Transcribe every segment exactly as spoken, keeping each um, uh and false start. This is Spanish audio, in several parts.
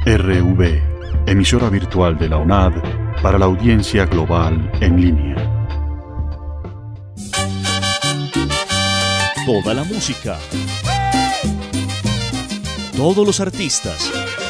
R V, emisora virtual de la U N A D para la audiencia global en línea. Toda la música, todos los artistas,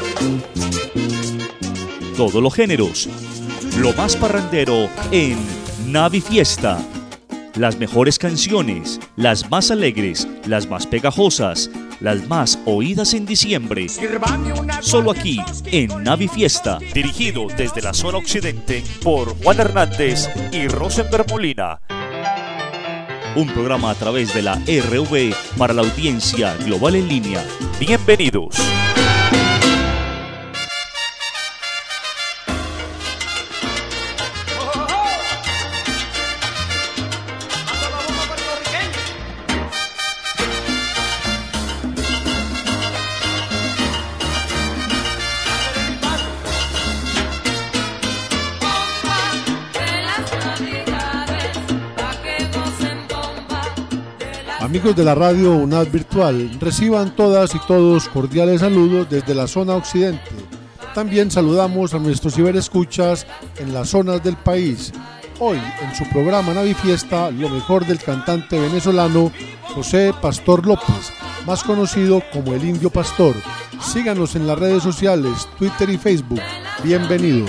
todos los géneros, lo más parrandero en Navi Fiesta. Las mejores canciones, las más alegres, las más pegajosas, las más oídas en diciembre. Solo aquí en Navi Fiesta. Dirigido desde la zona occidente por Juan Hernández y Rosenberg Molina. Un programa a través de la R V para la audiencia global en línea. Bienvenidos. Amigos de la radio U N A D Virtual, reciban todas y todos cordiales saludos desde la zona occidente. También saludamos a nuestros ciberescuchas en las zonas del país. Hoy, en su programa Navi Fiesta, lo mejor del cantante venezolano José Pastor López, más conocido como el Indio Pastor. Síganos en las redes sociales, Twitter y Facebook. Bienvenidos.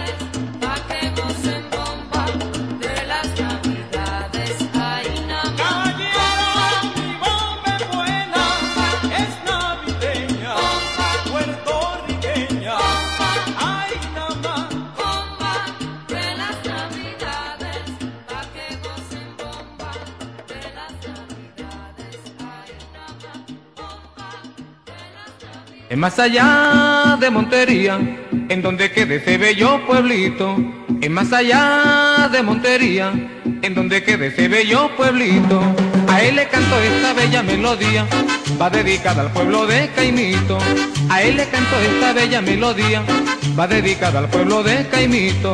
Es más allá de Montería, en donde quede ese bello pueblito. Es más allá de Montería, en donde quede ese bello pueblito. A él le canto esta bella melodía, va dedicada al pueblo de Caimito. A él le canto esta bella melodía, va dedicada al pueblo de Caimito.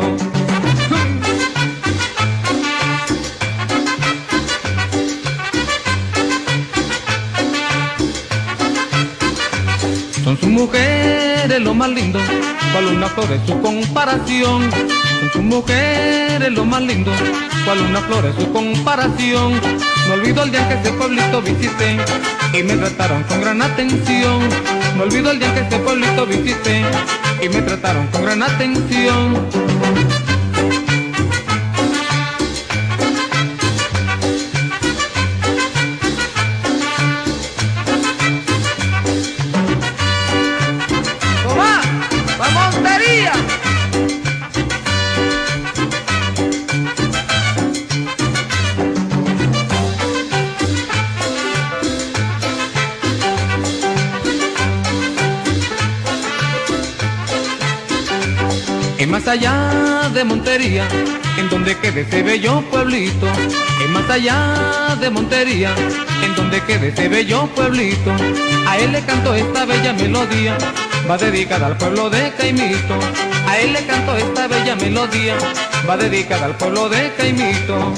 Son sus mujeres lo más lindo, cual una flor es su comparación. Son sus mujeres lo más lindo, cual una flor es su comparación. No olvido el día que ese pueblito visité y me trataron con gran atención. No olvido el día que ese pueblito visité y me trataron con gran atención. Es más allá de Montería, en donde quede ese bello pueblito. Es más allá de Montería, en donde quede ese bello pueblito. A él le canto esta bella melodía, va dedicada al pueblo de Caimito. A él le canto esta bella melodía, va dedicada al pueblo de Caimito.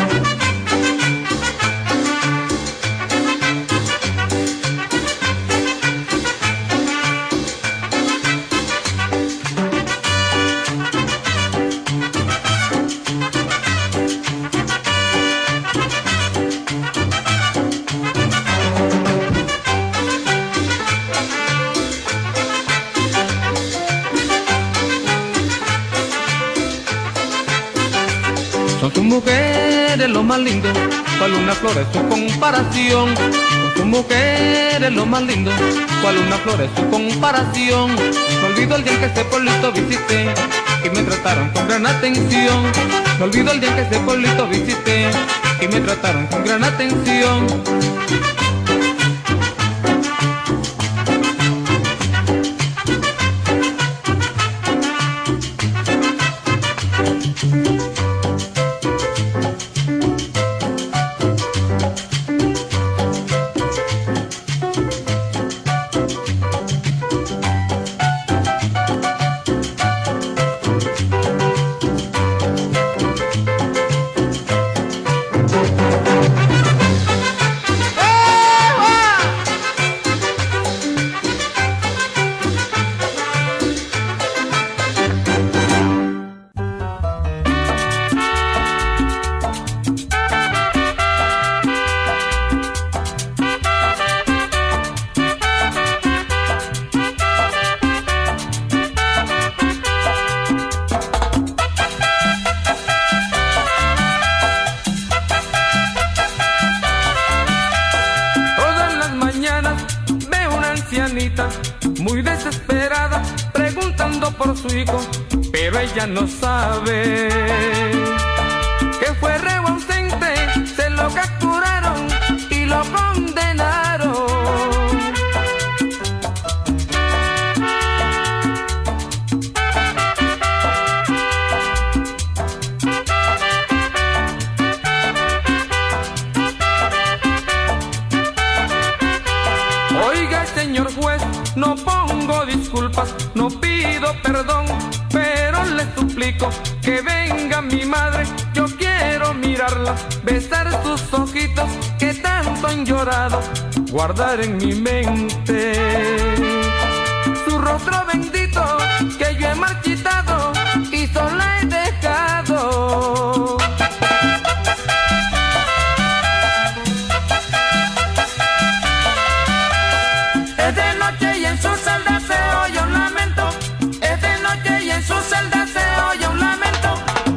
Son sus mujeres lo más lindo, cual una flor es su comparación. Son sus mujeres lo más lindo, cual una flor es su comparación. No olvido el día en que ese pueblito visité y me trataron con gran atención. No olvido el día en que ese pueblito visité y me trataron con gran atención. abuelita, muy desesperada, preguntando por su hijo, pero ella no sabe que fue reo ausente, se lo capturaron y lo condenaron. Oiga, señor juez, no pongo disculpas, no pido perdón, pero le suplico que venga mi madre, yo quiero mirarla, besar sus ojitos que tanto han llorado, guardar en mi mente su rostro bendito que yo he marchitado y sola he dejado. Es de noche y en su celda se oye un lamento, es de noche y en su celda se oye un lamento.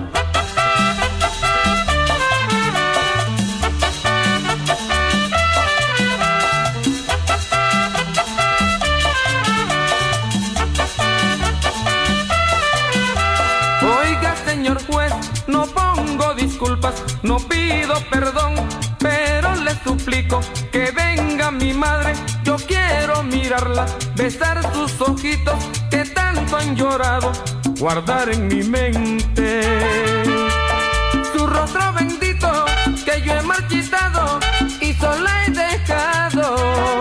Oiga, señor juez, no pongo disculpas, no pido perdón, pero le suplico que venga mi madre, yo quiero mirarla, besar sus ojitos que tanto han llorado, guardar en mi mente su rostro bendito que yo he marchitado y sola he dejado.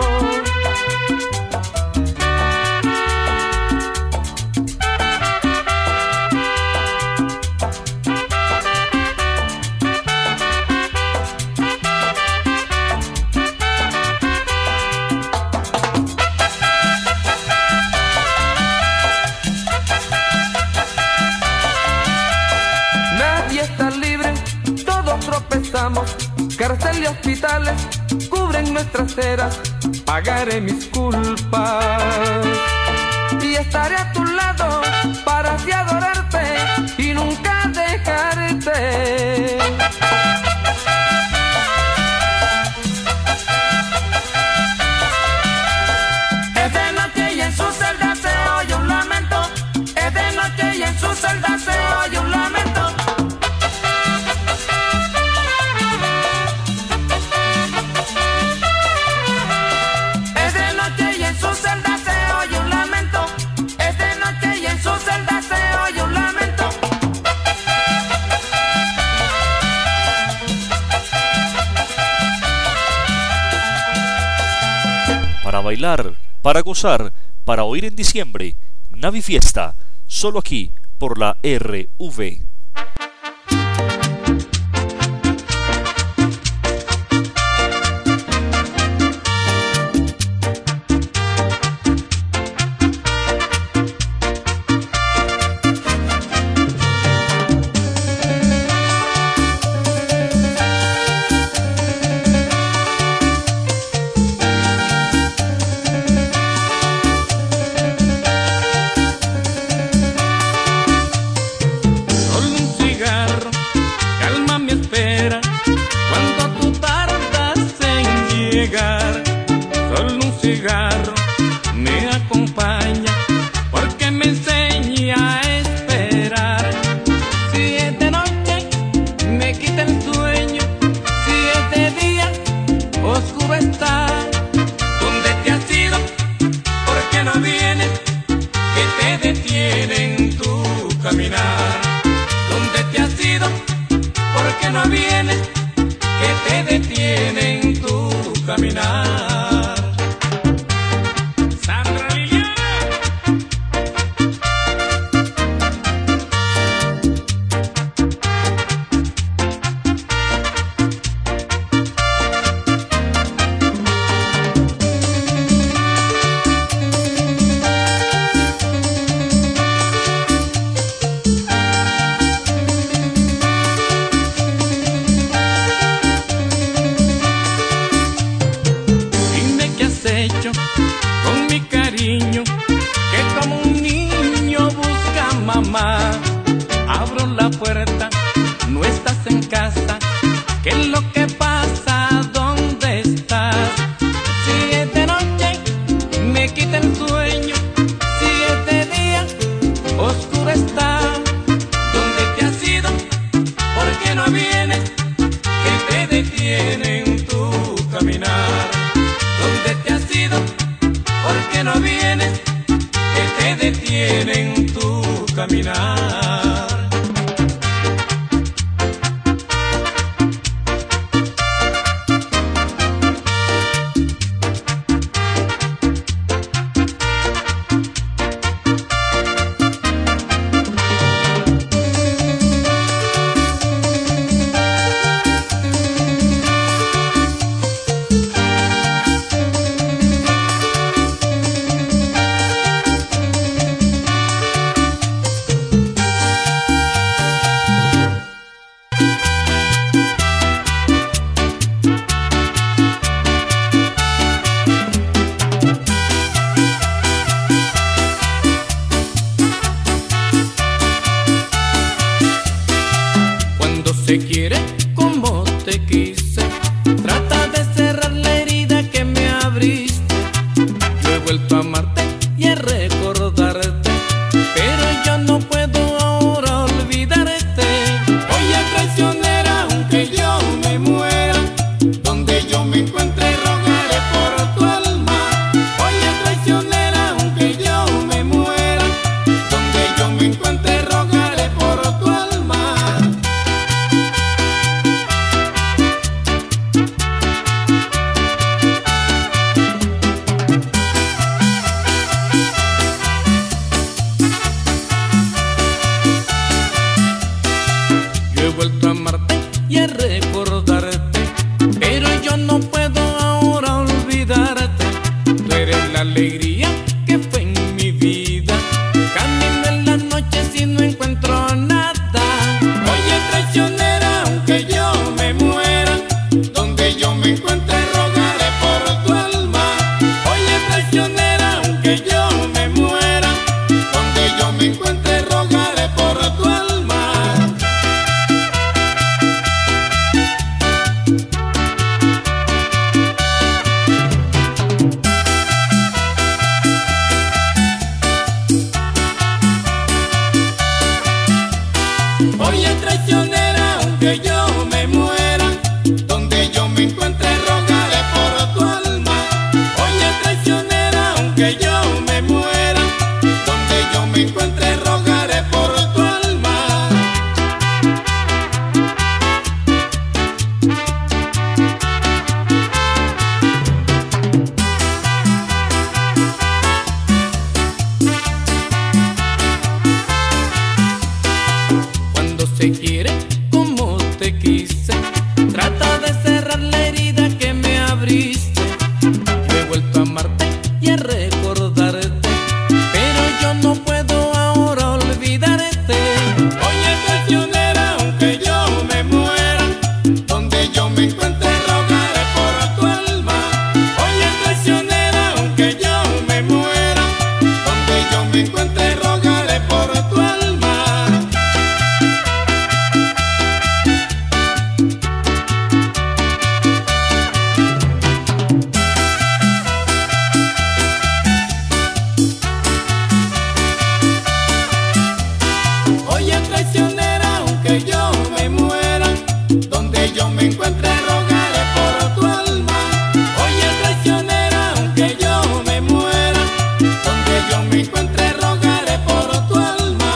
Cárcel y hospitales cubren nuestras eras, pagaré mis culpas y estaré a tu lado para así adorarte y nunca dejarte. Es de noche y en su celda se oye un lamento, es de noche y en su celda se oye un lamento. Para bailar, para gozar, para oír en diciembre, Navifiesta, solo aquí por la R V. me quita el se quiere como te quise, trata de cerrar la herida que me abriste. Yo he vuelto a amarte y a recordarte, pero yo no puedo ahora olvidarte. Oye, traicionera, aunque yo me muera, donde yo me encuentre rogaré por tu alma. Oye, traicionera, aunque yo me muera, donde yo me encuentre rogaré por tu alma. Yo he vuelto a amarte y a recordarte, pero yo no puedo ahora olvidarte. Tú eres la alegría que fue en mi vida, camino en la noche si no encuentro nada. Oye, traicionera, aunque yo me muera, donde yo me encuentre rogaré por tu alma. Oye, traicionera, aunque yo me muera, donde yo me encuentre rogaré por tu alma. Oye, traicionera, aunque yo me muera, donde yo me encuentre rogaré por tu alma. Oye, traicionera, aunque yo me muera, donde yo me encuentre rogaré por tu alma. Cuando se quiere como te quise, trata de cerrar la herida que me abriste. Yo he vuelto a amarte y a recordarte, pero yo no puedo ahora olvidarte. Oye, traicionera, aunque yo me muera, donde yo me encuentre rogaré por tu alma. Oye, traicionera, aunque yo me muera, donde yo me encuentre rogaré por tu alma. Oye, traicionera, aunque yo me muera, donde yo me encuentre rogaré por tu alma. Oye, traicionera, aunque yo me muera, donde yo me encuentre rogaré por tu alma.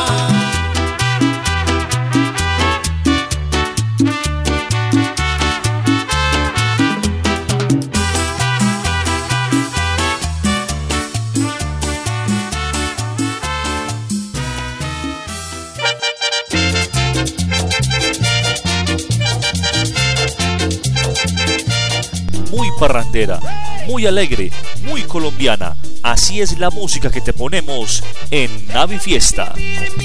Muy parrandera, muy alegre, muy colombiana. Así es la música que te ponemos en Navifiesta.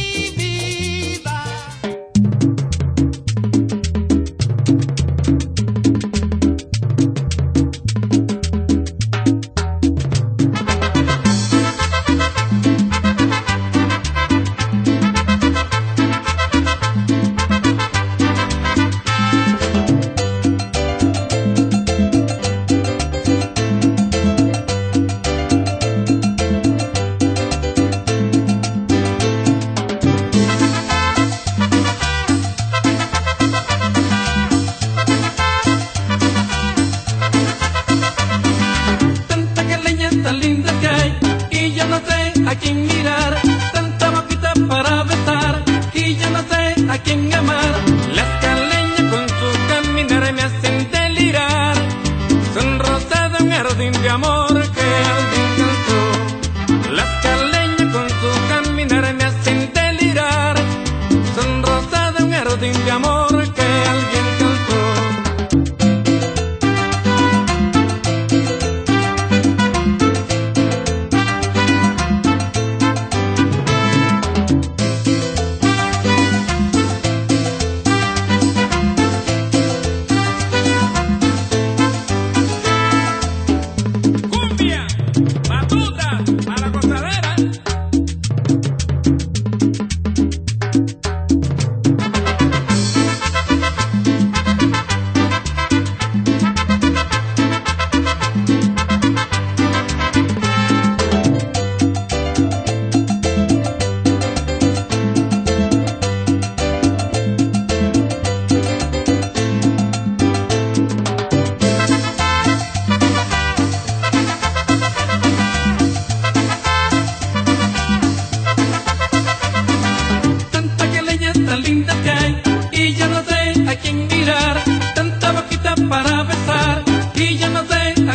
Tanta que leña tan linda que hay, y yo no sé a quién mirar. Tanta boquita para besar, y yo no sé a quién amar. Las caleñas con su caminar me hacen delirar. Son rosas de un jardín de amor que alguien cantó. Las caleñas con su caminar me hacen delirar. Son rosas de un jardín de amor que alguien cantó.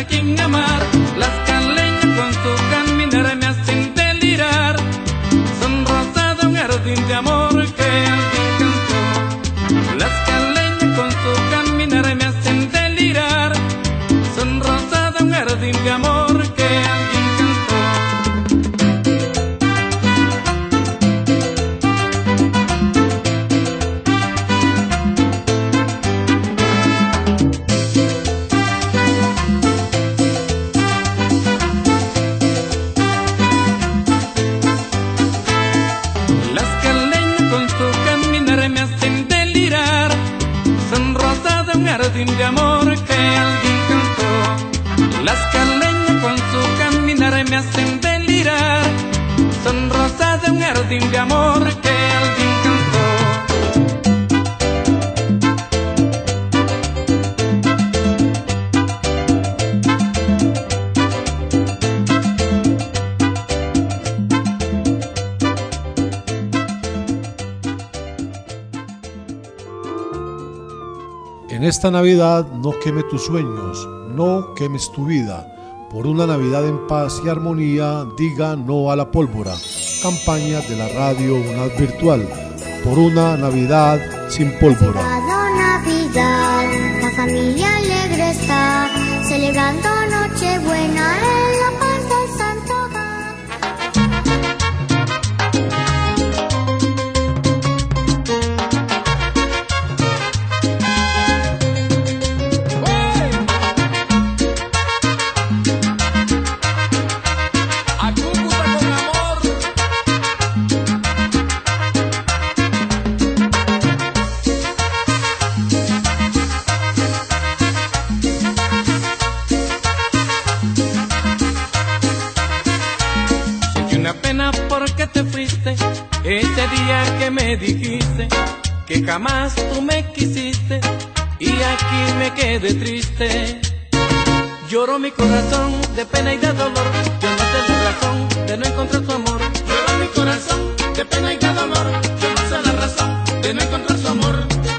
a quien amar. Las caleñas con su caminar me hacen delirar. Son rosada un jardín de amor que alguien cantó. Las caleñas con su caminar me hacen delirar. Son rosada un jardín de amor que alguien cantó. Las caleñas con su caminar me hacen delirar. Son rosada un jardín de amor que alguien cantó. Las caleñas con su caminar me hacen delirar. Son rosada un jardín de amor que alguien cantó. En esta Navidad no queme tus sueños, no quemes tu vida. Por una Navidad en paz y armonía, diga no a la pólvora. Campaña de la radio UNAD Virtual. Por una Navidad sin pólvora. Cada Navidad, la familia alegre está, celebrando Nochebuena en la paz del Santo Hogar. Porque te fuiste ese día que me dijiste que jamás tú me quisiste y aquí me quedé triste. Lloró mi corazón de pena y de dolor, yo no sé la razón de no encontrar tu amor. Lloró mi corazón de pena y de dolor, yo no sé la razón de no encontrar su amor.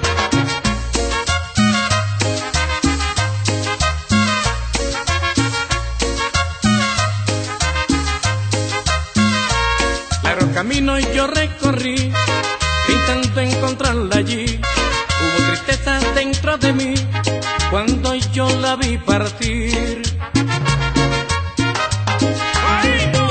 Camino yo recorrí, intento encontrarla allí. Hubo tristeza dentro de mí cuando yo la vi partir. ¡Ay, no!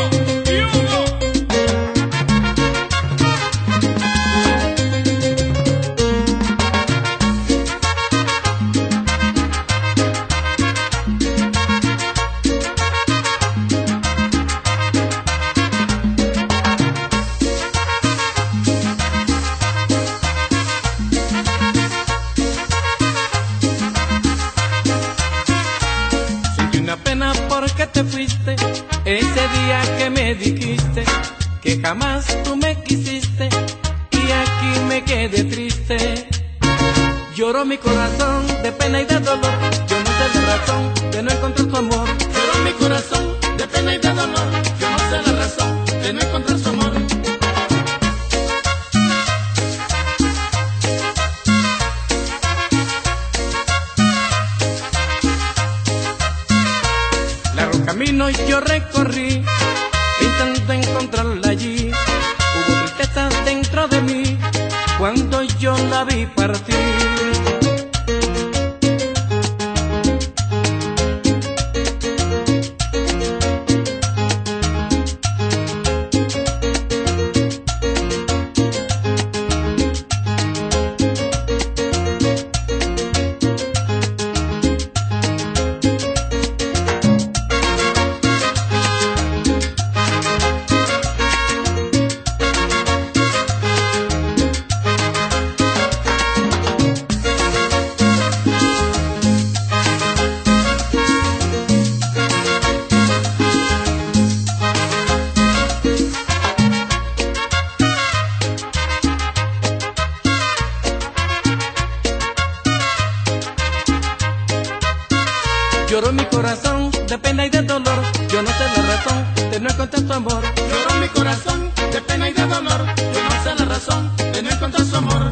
Porque te fuiste ese día que me dijiste que jamás tú me quisiste y aquí me quedé triste. Lloró mi corazón de pena y de dolor, yo no sé la razón de no encontrar tu amor. Lloró mi corazón de pena y de dolor, yo no sé la razón de no encontrar su amor. Camino yo recorrí, intento encontrarla allí. Hubo tristeza dentro de mí cuando yo la vi partir. Lloró mi corazón de pena y de dolor, yo no sé la razón de no encontrar tu amor. Lloró mi corazón de pena y de dolor, yo no sé la razón de no encontrar su amor.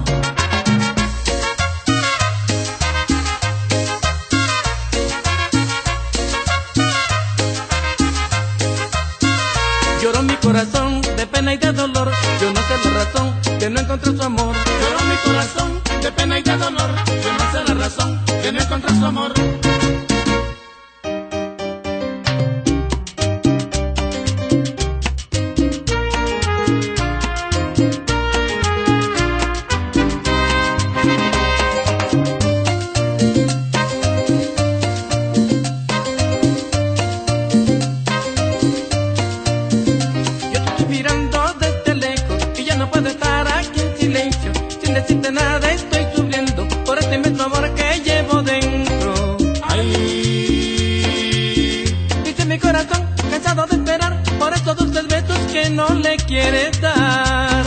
corazón de pena y de dolor. Yo no sé la razón que no encontré su amor. Lloró mi corazón de pena y de dolor. Yo no sé la razón que no encontré su amor. No le quiere dar.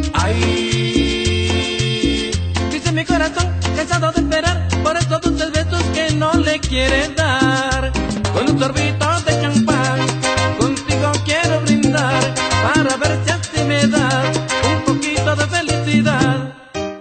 Ay, dice mi corazón, cansado de esperar por esos dulces besos que no le quiere dar. Con un sorbito de champán, contigo quiero brindar para ver si así me das un poquito de felicidad.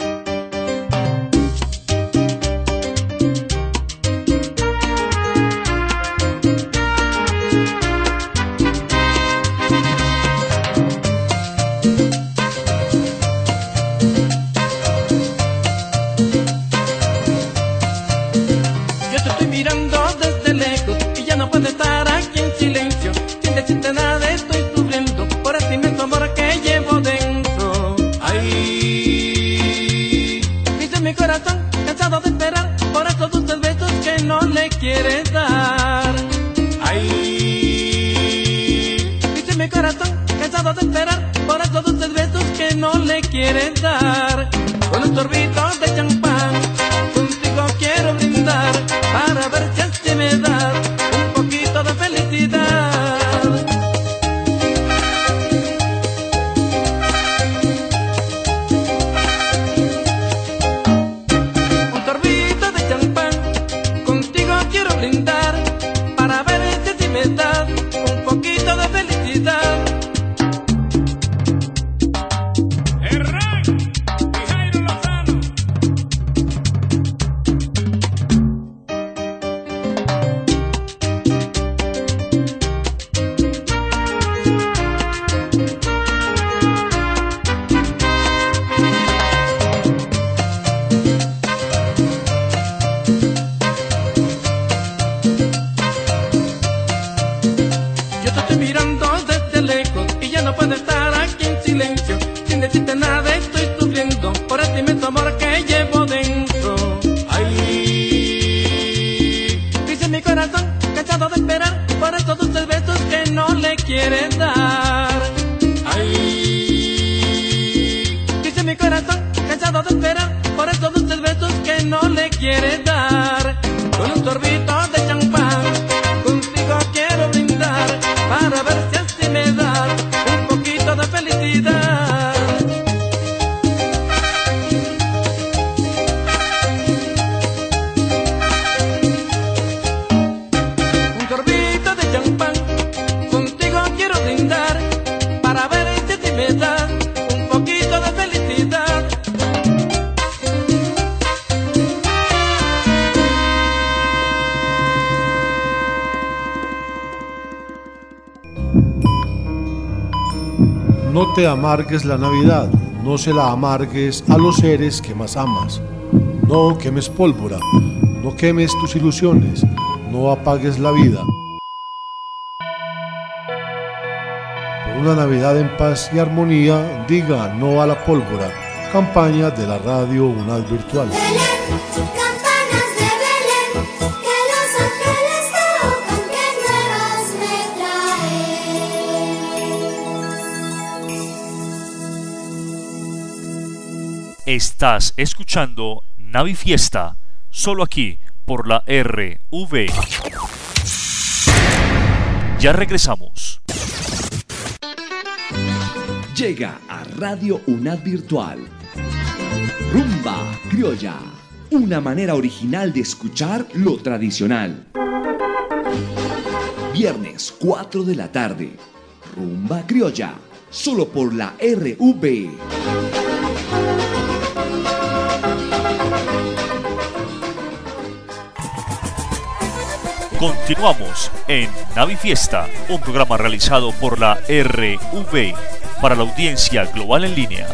Quiere dar. Ay, dice mi corazón, cansado de esperar por esos dulces besos que no le quiere dar. Con un sorbito de champán, contigo quiero brindar para ver si así me das un poquito de felicidad. Un sorbito de champán, quiero brindar para ver si me das un poquito de felicidad. Herrán y Jairo Lozano. Quiere dar. Ay, dice mi corazón, cansado de esperar por esos dulces besos que no le quiere dar. Con un sorbito de champán, contigo quiero brindar para ver si así me das un poquito de felicidad. Un sorbito de champán, quiero brindar para ver si me das un poquito de felicidad. No te amargues la Navidad, no se la amargues a los seres que más amas. No quemes pólvora, no quemes tus ilusiones, no apagues la vida. Una Navidad en paz y armonía, diga no a la pólvora. Campaña de la radio UNAD Virtual. Belén, campanas de Belén, que los ángeles tocan, que nuevas me traen. Estás escuchando Navifiesta, solo aquí por la R V. Ya regresamos. Llega a Radio UNAD Virtual Rumba Criolla, una manera original de escuchar lo tradicional. Viernes cuatro de la tarde, Rumba Criolla, solo por la R V. Continuamos en Navifiesta, un programa realizado por la R V para la audiencia global en línea.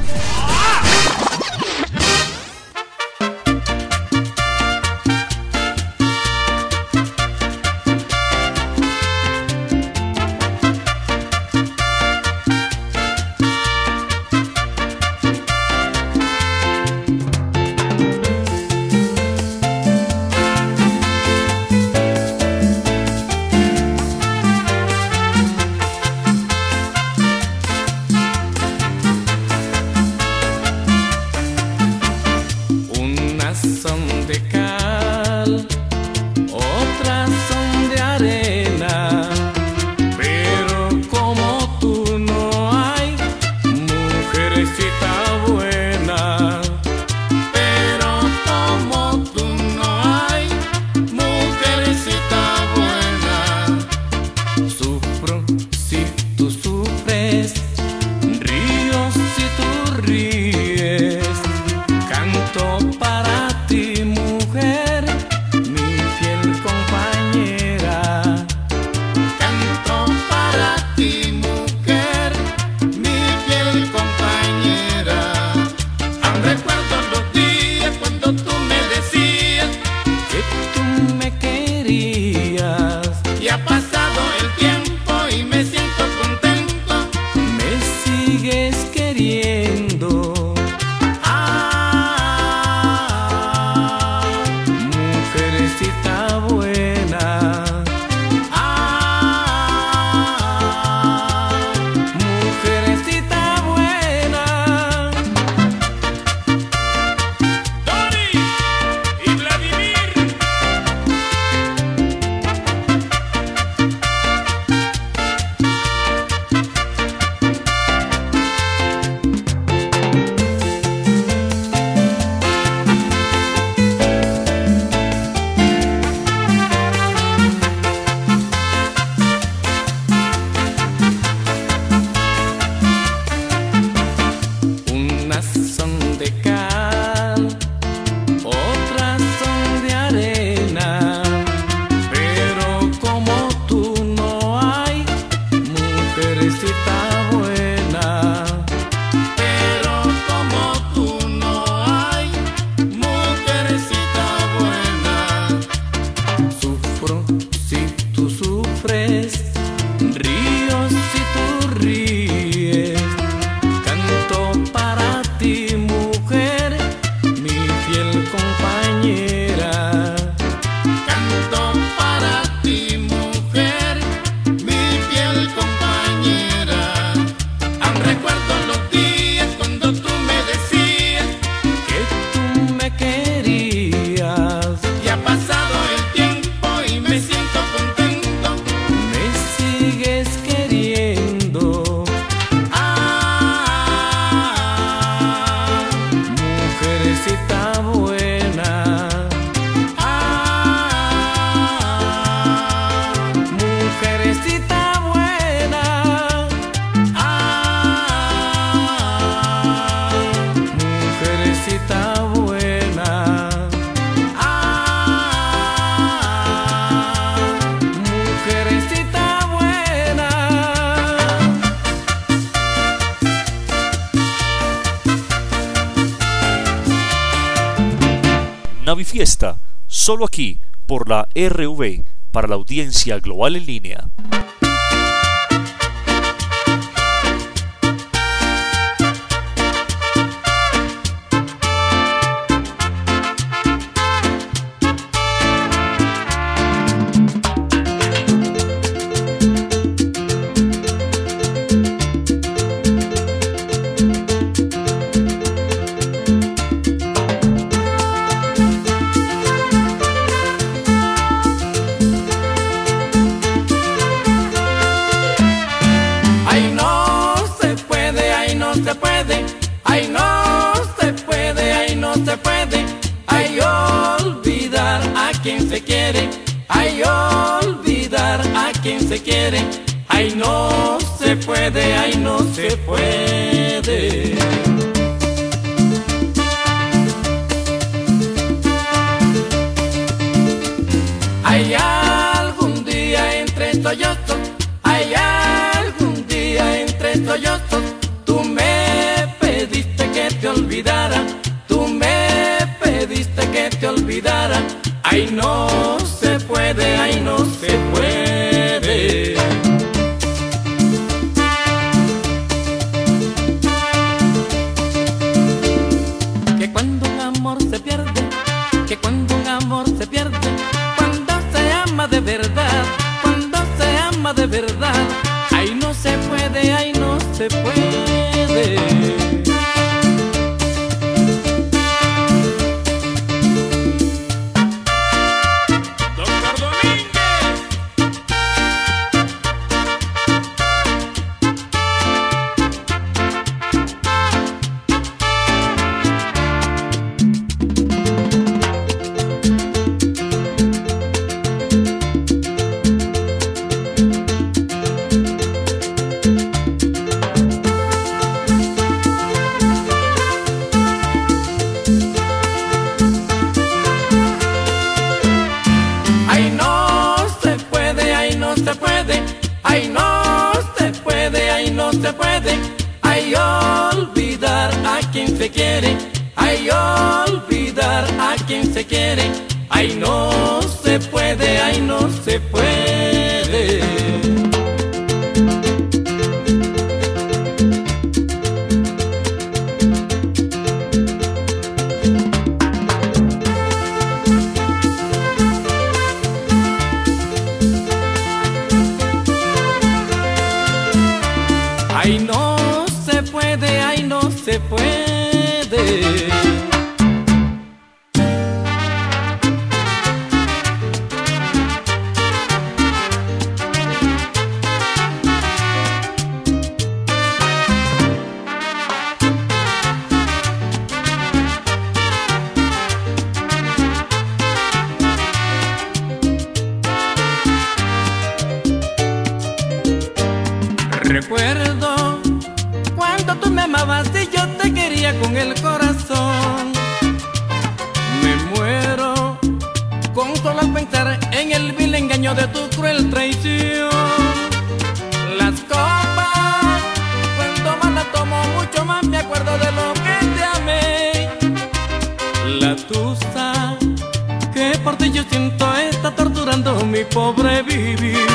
Navifiesta, solo aquí por la R V para la audiencia global en línea. Ay, no se puede, ay, no se puede. Hay algo sollozos, hay algún día entre sollozos, tú me pediste que te olvidara, tú me pediste que te olvidara. Ay, no se puede, ay, no se puede. Que cuando un amor se pierde, que cuando un amor se pierde, cuando se ama de verdad, cuando se ama de verdad, ay, no se puede, ay, no se puede. Ay, no se puede, ay, no se puede, ay, olvidar a quien se quiere, ay, olvidar a quien se quiere, ay, no se puede, ay, no se puede. Ay, no se puede, ay, no se puede. Recuerdo cuando tú me amabas y yo te quería con el corazón. Me muero con solo pensar en el vil engaño de tu cruel traición. Las copas, cuando más las tomo, mucho más me acuerdo de lo que te amé. La tusa que por ti yo siento está torturando mi pobre vivir.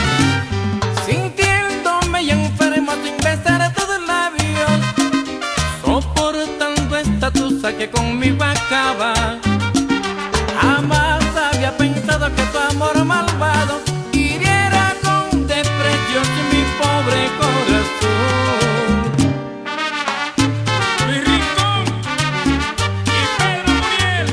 Y enfermo sin besar todos los labios, soportando esta tusa que conmigo acaba. Jamás había pensado que tu amor malvado hiriera con desprecios mi pobre corazón. Luis Rincón y Pedro Muriel.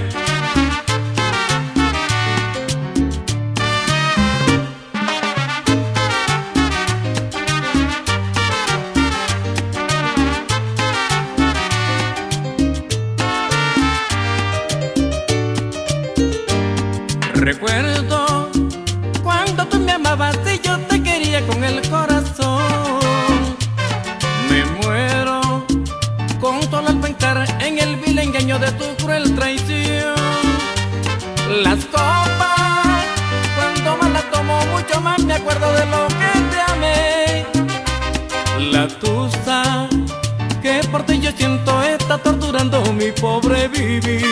Recuerdo cuando tú me amabas y yo te quería con el corazón. Me muero con solo al pensar en el vil engaño de tu cruel traición. Las copas, cuando más las tomo, mucho más me acuerdo de lo que te amé. La tusa que por ti yo siento está torturando mi pobre vivir.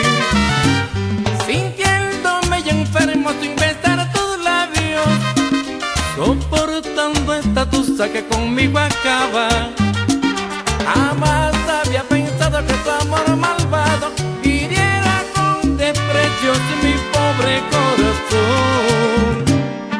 Sintiéndome ya enfermo sin besar tus labios, soportando esta tusa que conmigo acaba. Jamás había pensado que tu amor malvado hiriera con desprecios mi pobre corazón.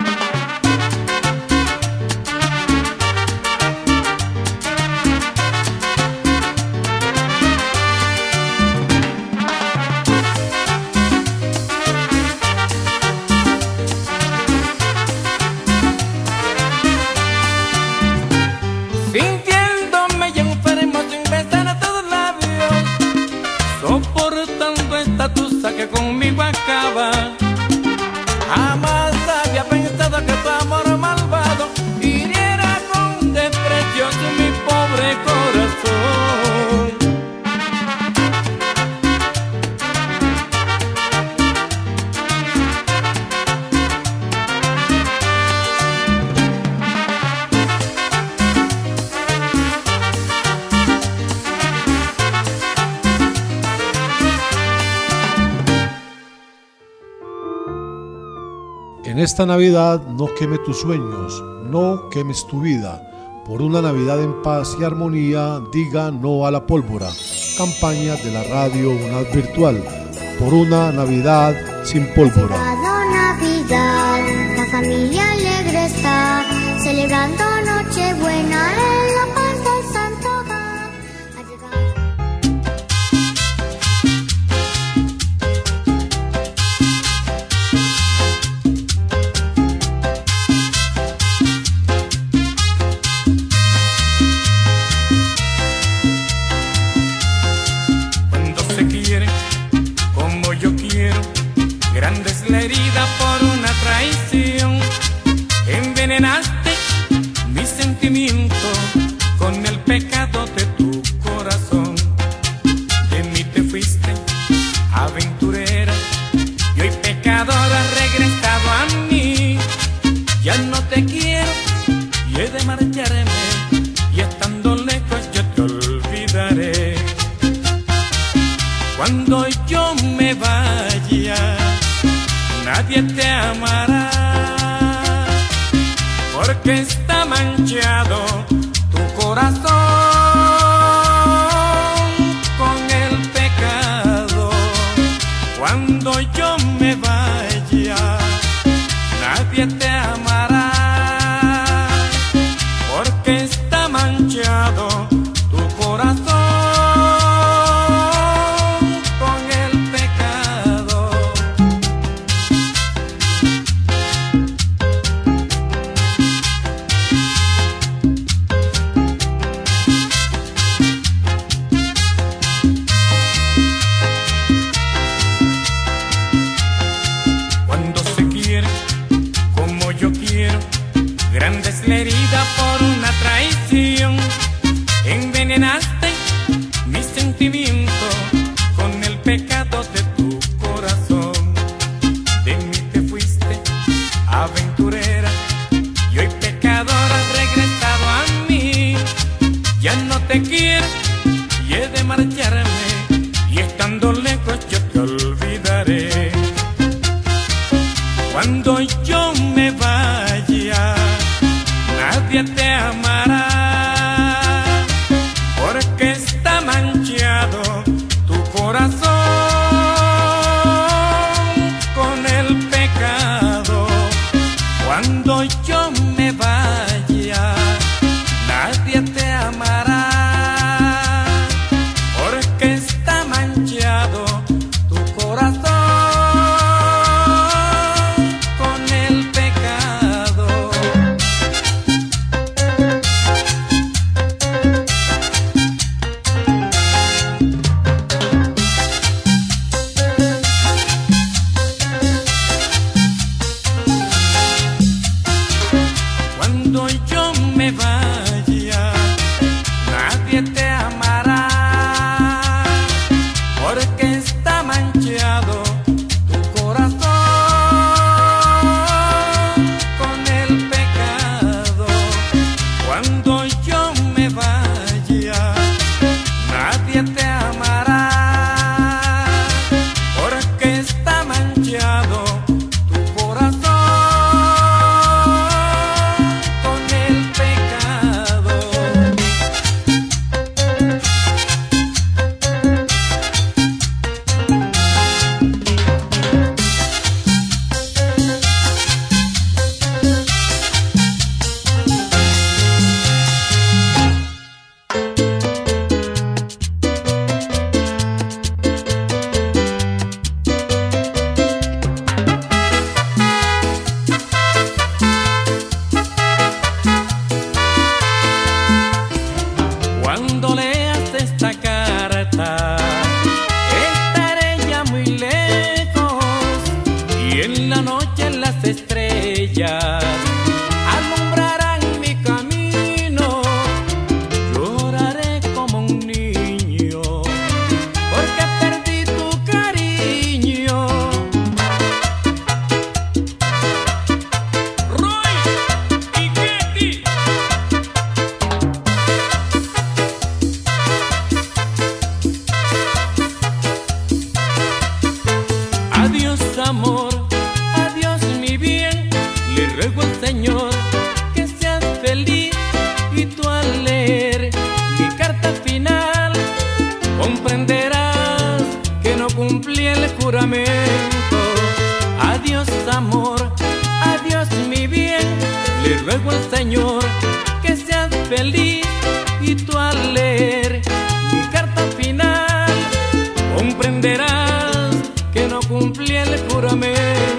Sintiéndome ya enfermo sin besar a todos labios, soportando esta tusa que conmigo acaba. Jamás había pensado que tu amor malvado hiriera con desprecios mi pobre corazón. En esta Navidad no queme tus sueños, no quemes tu vida. Por una Navidad en paz y armonía, diga no a la pólvora. Campaña de la radio UNAD Virtual. Por una Navidad sin pólvora. Navidad, la familia alegre está, celebrando Nochebuena en la paz del Santo Hogar. Cuando se quiere, como yo quiero, grande es la herida por una traición. Envenenaste mi sentimiento con el pecado de tu corazón. De mí te fuiste, aventurera, y hoy pecadora has regresado a mí. Ya no te quiero y he de marcharme, y estando lejos yo te olvidaré. Cuando yo me vaya, nadie te amará, porque está manchado tu corazón con el pecado. Cuando yo me vaya, nadie te amará, porque está manchado tu corazón. Grande es la herida por una traición. Envenenaste mi sentimiento con el pecado de tu corazón. De mí te fuiste, aventurera, y hoy pecadora has regresado a mí. Ya no te quiero y he de marcharme, y estando lejos yo te olvidaré. Cuando yo me vaya, nadie te amará, porque está manchado tu corazón con el pecado. Cuando yo me vaya, nadie te amará, ruego al Señor que seas feliz y tú al leer mi carta final comprenderás que no cumplí el juramento.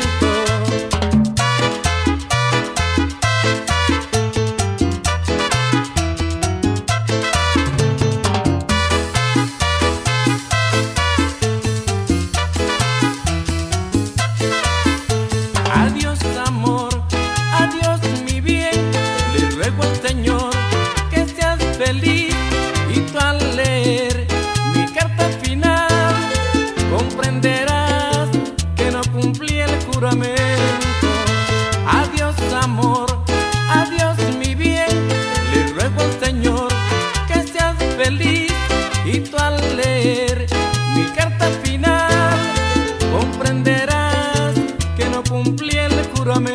Adiós amor, adiós mi bien, le ruego al Señor que seas feliz y tú al leer mi carta final comprenderás que no cumplí el juramento. Adiós amor, adiós mi bien, le ruego al Señor que seas feliz y tú al leer mi carta final comprenderás que no cumplí el juramento.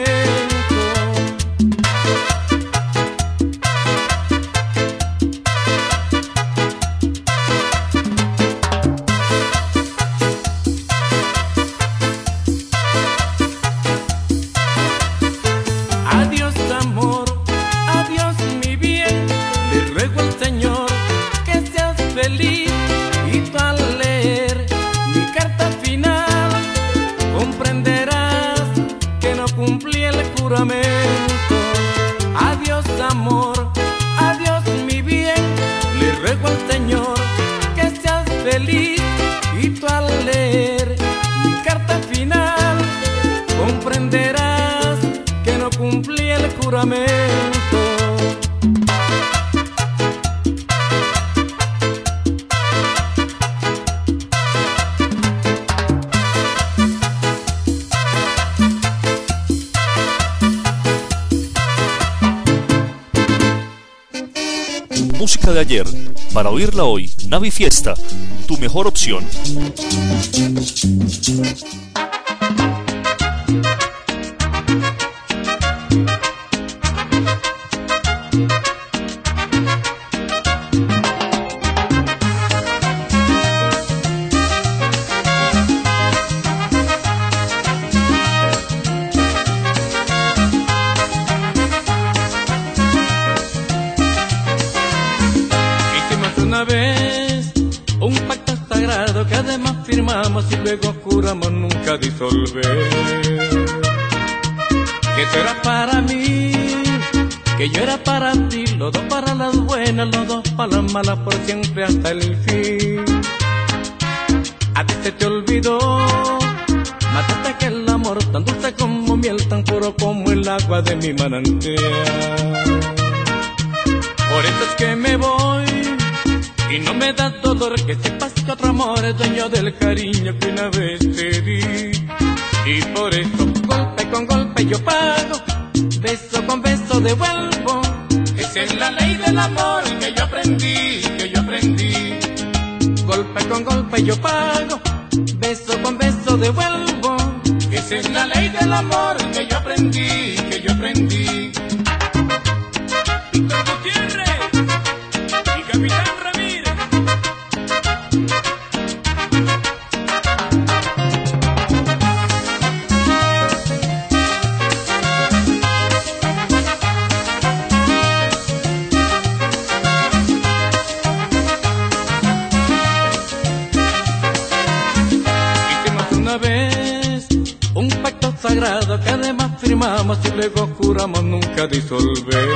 Adiós amor, adiós mi bien, le ruego al Señor que seas feliz y tú al leer mi carta final comprenderás que no cumplí el juramento. Adiós amor, adiós mi bien, le ruego al Señor que seas feliz y tú al leer mi carta final comprenderás que no cumplí el juramento. Música de ayer, para oírla hoy, Navi Fiesta, tu mejor opción. Una vez un pacto sagrado que además firmamos y luego juramos nunca disolver. Que tú eras para mí, que yo era para ti, los dos para las buenas, los dos para las malas, por siempre hasta el fin. A ti se te olvidó, mataste aquel amor tan dulce como miel, tan puro como el agua de mi manantial. Por eso es que me voy y no me da dolor que sepas que otro amor es dueño del cariño que una vez te di. Y por eso golpe con golpe yo pago, beso con beso devuelvo. Esa es la ley del amor que yo aprendí, que yo aprendí. Golpe con golpe yo pago, beso con beso devuelvo. Esa es la ley del amor que yo aprendí, que yo aprendí. Víctor Gutiérrez y Capitán Ramírez. Una vez un pacto sagrado que además firmamos y luego juramos nunca disolver.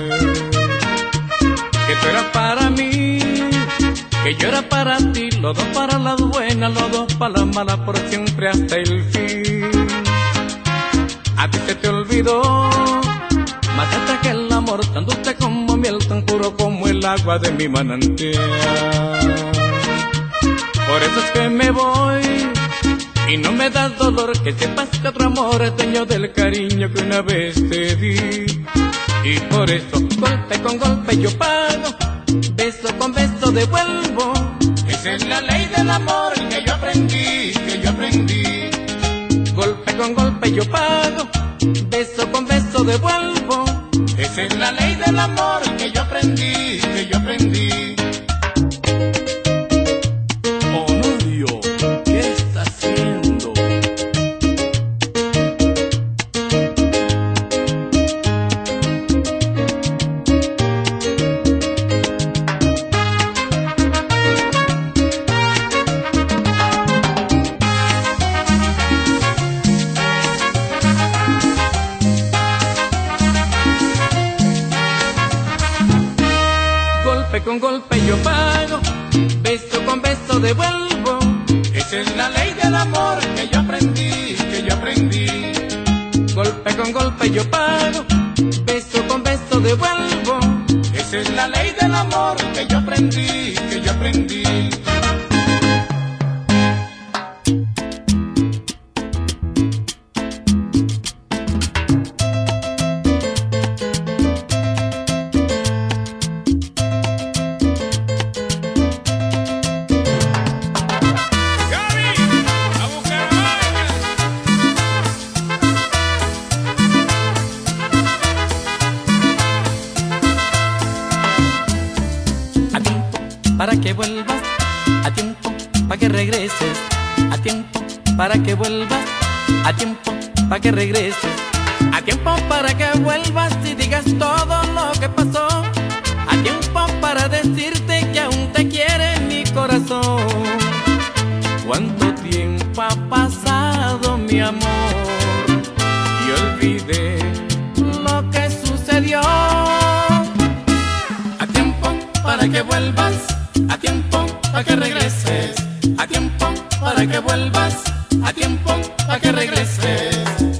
Que tú eras para mí, que yo era para ti, los dos para las buenas, los dos para las malas, por siempre hasta el fin. A ti se te olvidó, mataste aquel amor tan dulce como miel, tan puro como el agua de mi manantial. Por eso es que me voy y no me das dolor que sepas que otro amor es dueño del cariño que una vez te di. Y por eso golpe con golpe yo pago, beso con beso devuelvo. Esa es la ley del amor que yo aprendí, que yo aprendí. Golpe con golpe yo pago, beso con beso devuelvo. Esa es la ley del amor que yo aprendí, que yo aprendí. Honorio, ¿qué está haciendo? Golpe con golpe yo pago, beso con beso devuelvo. Esa es la ley del amor que yo aprendí, que yo aprendí. Golpe con golpe yo pago, beso con beso devuelvo. Esa es la ley del amor que yo aprendí, que yo aprendí. Para que vuelvas, a tiempo, para que regreses, a tiempo, para que vuelvas, a tiempo, para que regreses, a tiempo para que vuelvas y digas todo lo que pasó, a tiempo para decirte que aún te quiere mi corazón. Cuánto tiempo ha pasado, mi amor, y olvidé lo que sucedió. A tiempo para que vuelvas, a tiempo para que regreses, a tiempo para que vuelvas, a tiempo para que regreses.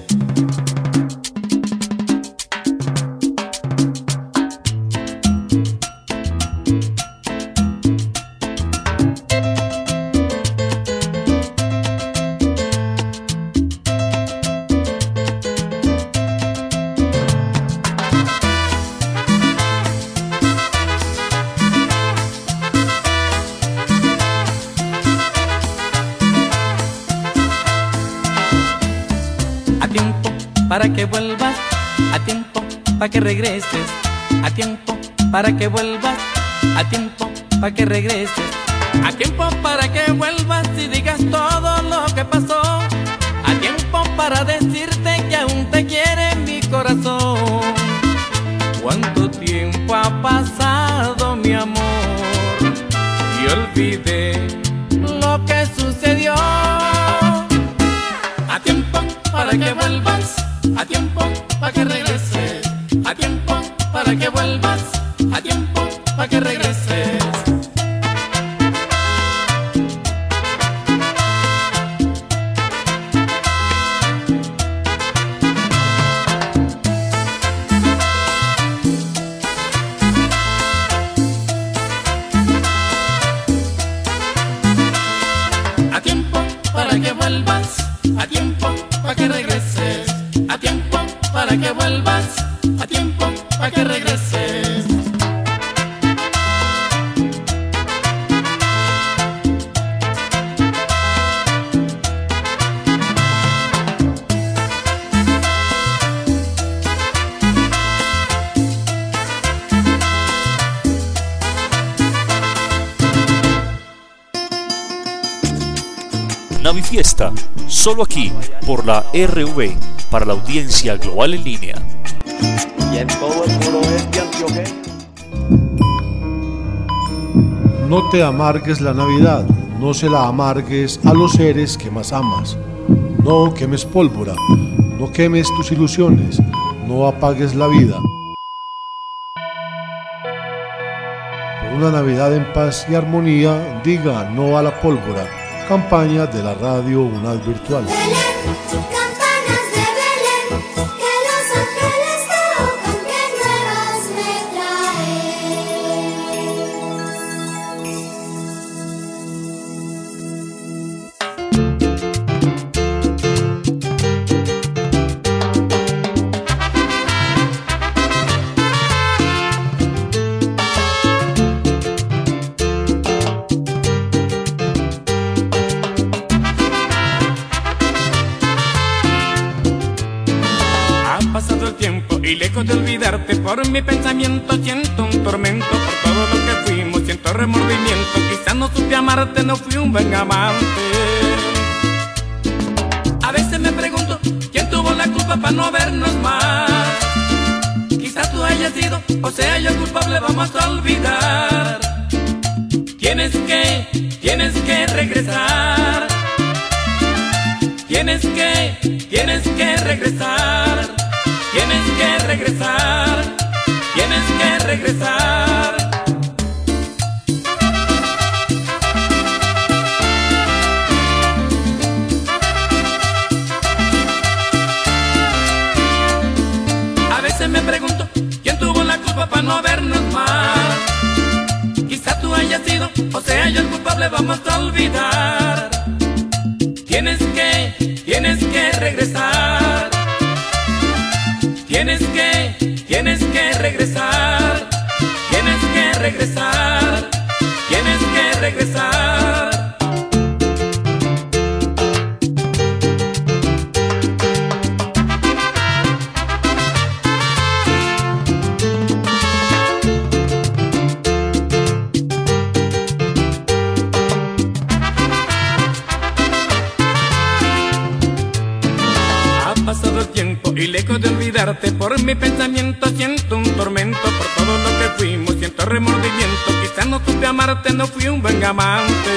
Para que vuelvas, a tiempo, para que regreses, a tiempo, para que vuelvas, a tiempo, para que regreses, a tiempo para que vuelvas y digas todo lo que pasó, a tiempo para decirte que aún te quiere mi corazón. Cuánto tiempo ha pasado, mi amor, y olvidé lo que sucedió. A tiempo para que vuelvas, a tiempo para que regreses, a tiempo para que vuelvas, a tiempo para que regreses. A tiempo para que vuelvas, a tiempo para que regreses, a tiempo para que vuelvas, a tiempo para que regreses. Navifiesta, solo aquí por la R V, para la audiencia global en línea. Y en todo el suroeste antioqueño. No te amargues la Navidad, no se la amargues a los seres que más amas. No quemes pólvora, no quemes tus ilusiones, no apagues la vida. Por una Navidad en paz y armonía, diga no a la pólvora. Campaña de la radio UNAD Virtual. Y lejos de olvidarte, por mi pensamiento siento un tormento. Por todo lo que fuimos siento remordimiento. Quizás no supe amarte, no fui un buen amante. A veces me pregunto, ¿quién tuvo la culpa para no vernos más? Quizás tú hayas sido, o sea yo el culpable, vamos a olvidar. Tienes que, tienes que regresar. Tienes que, tienes que regresar. Tienes que regresar, tienes que regresar. culpable vamos a olvidar. Tienes que, tienes que regresar. Tienes que, tienes que regresar. Tienes que regresar. Tienes que regresar. Y lejos de olvidarte, por mi pensamiento siento un tormento. Por todo lo que fuimos siento remordimiento. Quizás no supe amarte, no fui un buen amante.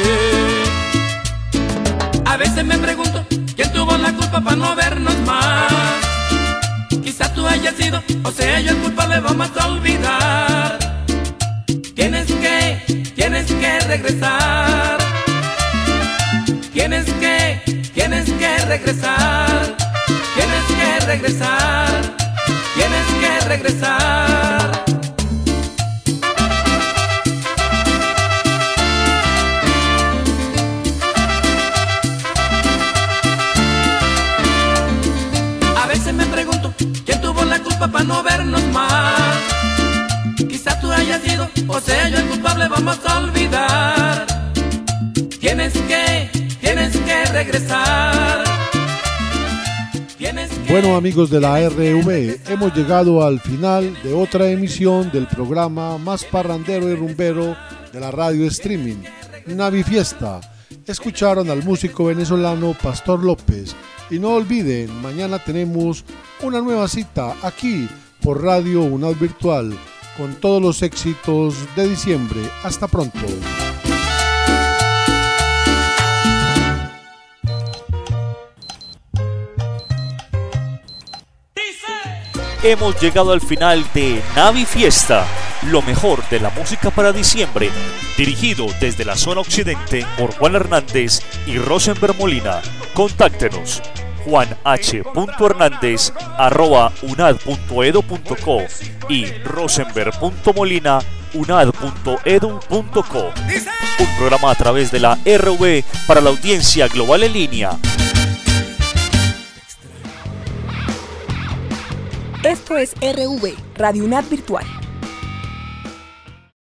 A veces me pregunto, ¿quién tuvo la culpa para no vernos más? Quizás tú hayas sido, o sea yo el culpable, vamos a olvidar. Tienes que, tienes que regresar. Tienes que, tienes que regresar. Tienes que regresar, tienes que regresar. A veces me pregunto, ¿quién tuvo la culpa para no vernos más? Quizás tú hayas sido, o sea yo el culpable, vamos a olvidar. Tienes que, tienes que regresar. Bueno, amigos de la R V, hemos llegado al final de otra emisión del programa más parrandero y rumbero de la radio streaming, Navifiesta. Escucharon al músico venezolano Pastor López. Y no olviden, mañana tenemos una nueva cita aquí por Radio UNAD Virtual con todos los éxitos de diciembre. Hasta pronto. Hemos llegado al final de Navifiesta, lo mejor de la música para diciembre, dirigido desde la zona occidente por Juan Hernández y Rosenberg Molina. Contáctenos juan h punto hernández arroba unad punto edu punto co y rosenberg punto molina unad punto edu punto co. Un programa a través de la R V para la audiencia global en línea. Esto es R V, Radio UNAD Virtual.